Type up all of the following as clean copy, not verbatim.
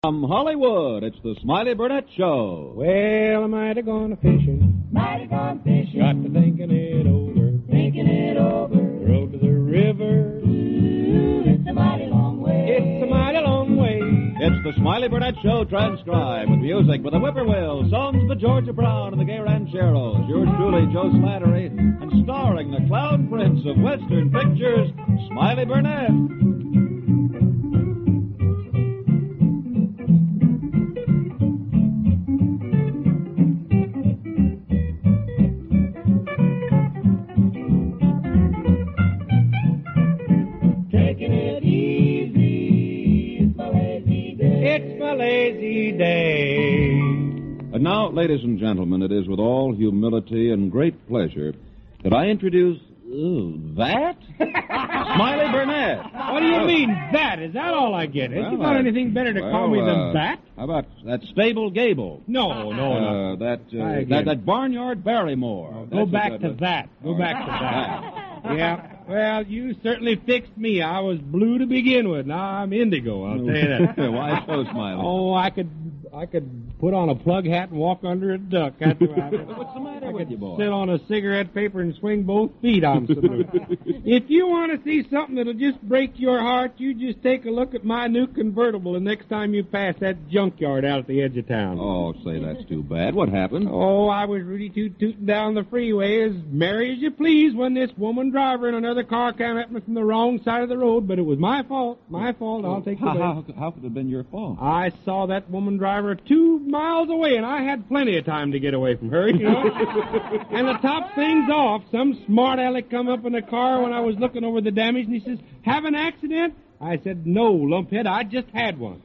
From Hollywood, it's the Smiley Burnett Show. Well, I'm mighty gone fishing. Mighty gone fishing. Got to thinking it over. Thinking it over. Rode to the river. Ooh, it's a mighty long way. It's a mighty long way. It's the Smiley Burnett Show transcribed with music by the Whippoorwills, songs by Georgia Brown and the Gay Rancheros. Yours truly, Joe Slattery, and starring the clown prince of Western pictures, Smiley Burnett. Lazy day. And now, ladies and gentlemen, it is with all humility and great pleasure that I introduce that? Smiley Burnett. What do you mean, that? Is that all I get? Ain't you got anything better to call me than that? How about that Stable Gable? No. That Barnyard Barrymore. Go back to that. Go back to that. Yeah. Well, you certainly fixed me. I was blue to begin with. Now I'm indigo, I'll tell you that. Why so, Smiley? Oh, I could put on a plug hat and walk under a duck. What's the matter with you, boy? Sit on a cigarette paper and swing both feet. I'm salute. If you want to see something that'll just break your heart, you just take a look at my new convertible the next time you pass that junkyard out at the edge of town. Oh, say, that's too bad. What happened? Oh, I was really tooting down the freeway as merry as you please when this woman driver in another car came at me from the wrong side of the road, but it was my fault. My fault. I'll take the blame. How could it have been your fault? I saw that woman driver 2 miles away, and I had plenty of time to get away from her, you know. And to top things off, some smart aleck come up in the car when I was looking over the damage, and he says, "Have an accident?" I said, "No, lumphead, I just had one."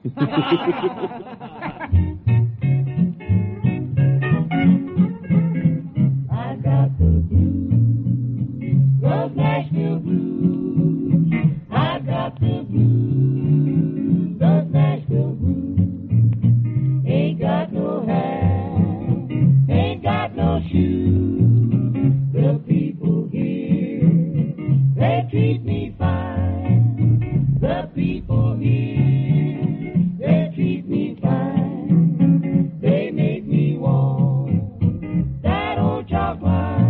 I got the blues, those Nashville blues. I got the blues, those Nashville blues. Ain't got no hat, ain't got no shoes. The people here, they treat me fine. The people here, they treat me fine. They make me want that old chalk line.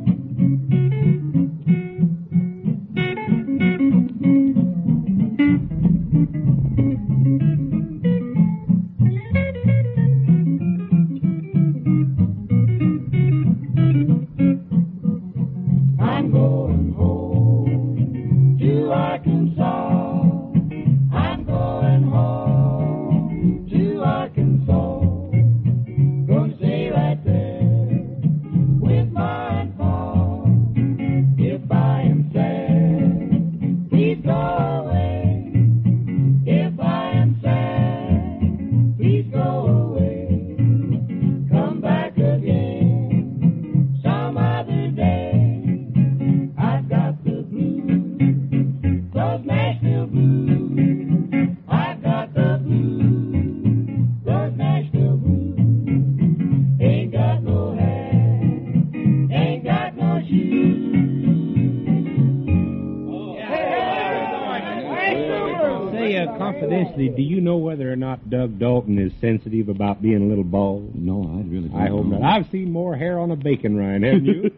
I'm going home to Arkansas. I'm going home to Arkansas. Gonna stay right there with Ma and Pa. If I am sad, please go away. If I am sad, please go away. Come back again some other day. I've got the blues, those Nashville blues. I've got the blues, those Nashville blues. Ain't got no hat, ain't got no shoes. Say, confidentially, do you know whether or not Doug Dalton is sensitive about being a little bald? No, I really don't I hope know. not. I've seen more hair on a bacon rind, haven't you?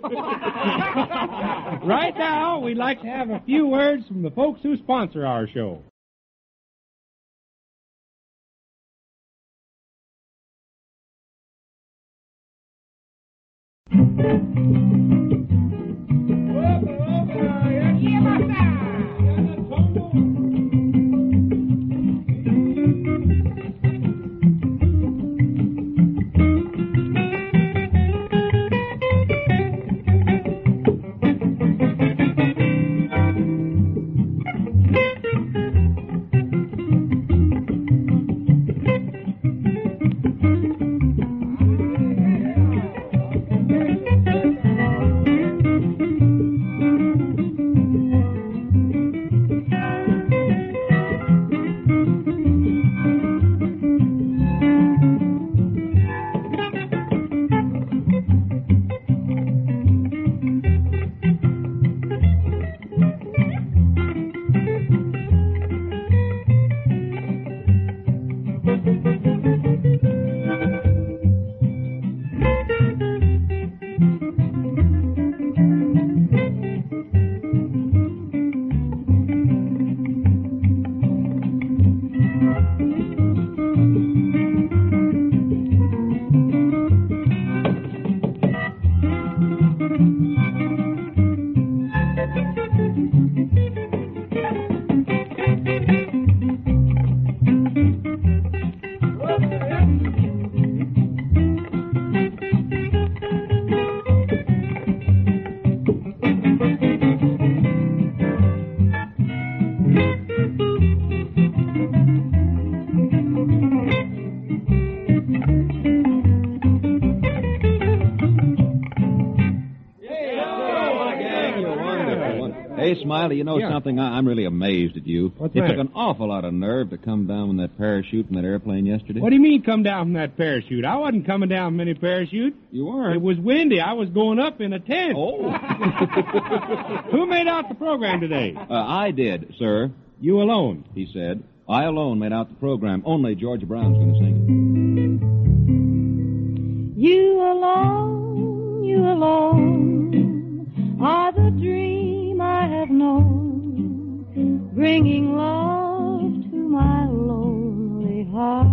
Right now, we'd like to have a few words from the folks who sponsor our show. Smiley, you know Yeah. something? I'm really amazed at you. What's It that? took an awful lot of nerve to come down with that parachute from that airplane yesterday. What do you mean come down from that parachute? I wasn't coming down from any parachute. You weren't. It was windy. I was going up in a tent. Oh. Who made out the program today? I did, sir, You alone. he said. I alone made out the program. Only Georgia Brown's going to sing You alone are the dream I have known, bringing love to my lonely heart.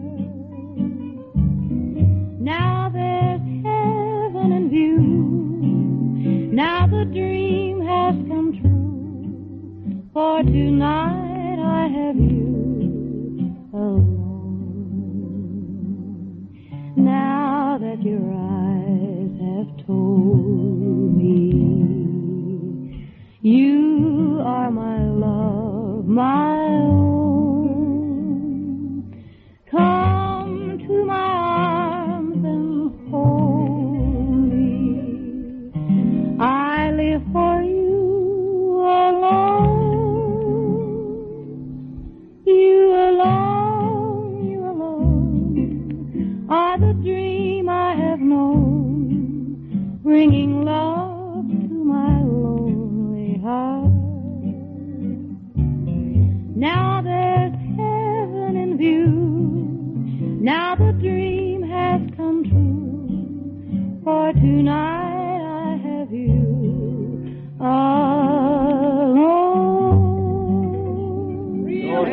Now there's heaven in view, now the dream has come true, for tonight I have you alone. Now that your eyes have told me you are my love, my own, come to my arms and hold me. I live for you alone. You alone are the dream I have known, bringing love to my lonely heart. Now there's heaven in view, now the dream has come true, for tonight I have you alone.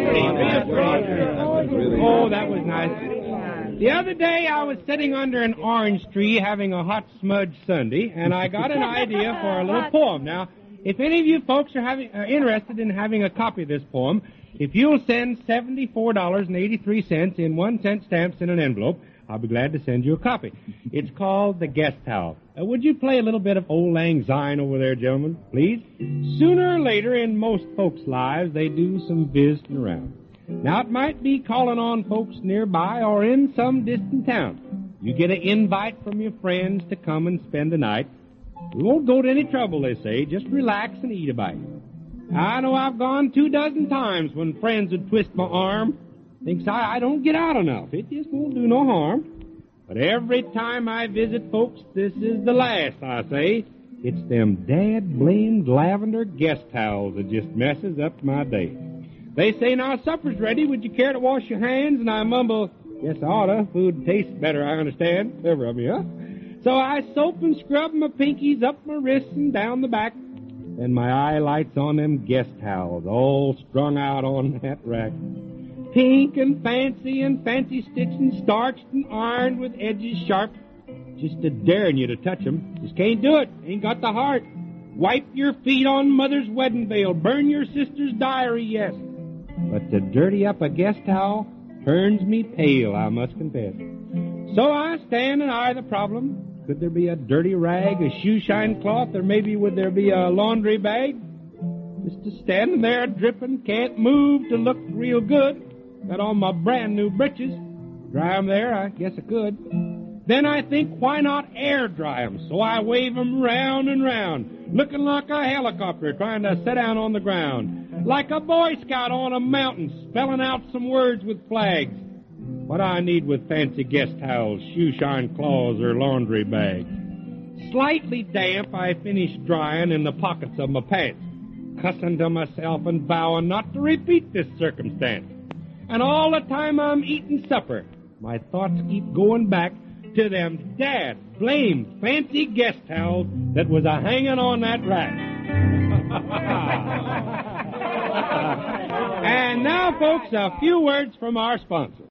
Oh, that was nice. The other day I was sitting under an orange tree having a hot smudge Sunday, and I got an idea for a little poem. Now, if any of you folks are interested in having a copy of this poem, if you'll send $74.83 in 1-cent stamps in an envelope, I'll be glad to send you a copy. It's called The Guest House. Would you play a little bit of Old Lang Syne over there, gentlemen, please? Sooner or later in most folks' lives, they do some visiting around. Now, it might be calling on folks nearby or in some distant town. You get an invite from your friends to come and spend the night. We won't go to any trouble, they say. Just relax and eat a bite. I know I've gone 24 times when friends would twist my arm. Thinks I don't get out enough. It just won't do no harm. But every time I visit folks, this is the last, I say. It's them dad-blamed lavender guest towels that just messes up my day. They say, now supper's ready. Would you care to wash your hands? And I mumble, yes, I oughta. Food tastes better, I understand. Clever of me, huh? So I soap and scrub my pinkies up my wrists and down the back. Then my eye lights on them guest towels all strung out on that rack. Pink and fancy stitched and starched and ironed with edges sharp. Just a-daring you to touch 'em. Just can't do it. Ain't got the heart. Wipe your feet on mother's wedding veil. Burn your sister's diary, yes. But to dirty up a guest towel turns me pale, I must confess. So I stand and eye the problem. Could there be a dirty rag, a shoe-shine cloth, or maybe would there be a laundry bag? Just a standing there dripping, can't move to look real good. Got on my brand new britches. Dry 'em there, I guess I could. Then I think, why not air dry 'em? So I wave 'em round and round, looking like a helicopter trying to set down on the ground. Like a Boy Scout on a mountain, spelling out some words with flags. What I need with fancy guest towels, shoe-shine cloths, or laundry bags. Slightly damp, I finish drying in the pockets of my pants, cussing to myself and vowing not to repeat this circumstance. And all the time I'm eating supper, my thoughts keep going back to them dad-blamed fancy guest towels that was a-hanging on that rack. And now, folks, a few words from our sponsor.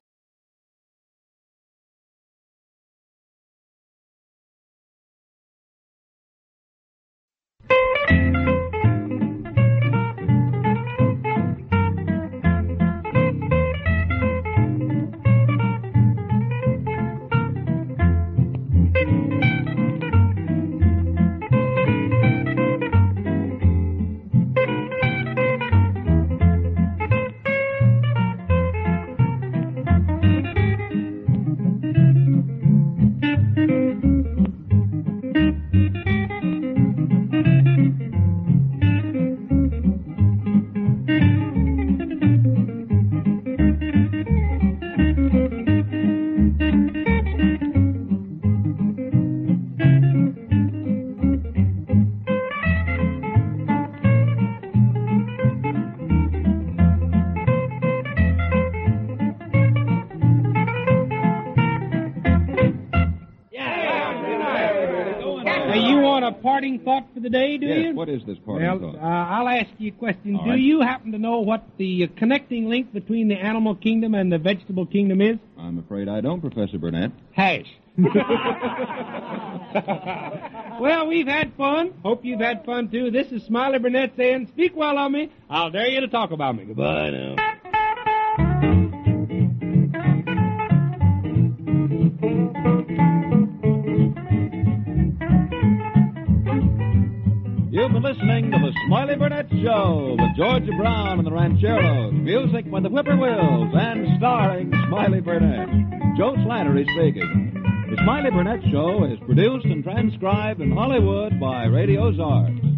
parting thought for the day, do you? Yes, what is this parting Well, thought? I'll ask you a question. All Do right. you happen to know what the connecting link between the animal kingdom and the vegetable kingdom is? I'm afraid I don't, Professor Burnett. Hash. Well, we've had fun. Hope you've had fun, too. This is Smiley Burnett saying, speak well of me. I'll dare you to talk about me. Goodbye now. You've been listening to the Smiley Burnett Show with Georgia Brown and the Rancheros. Music by the Whippoorwills and starring Smiley Burnett. Joe Slattery speaking. The Smiley Burnett Show is produced and transcribed in Hollywood by Radio Czars.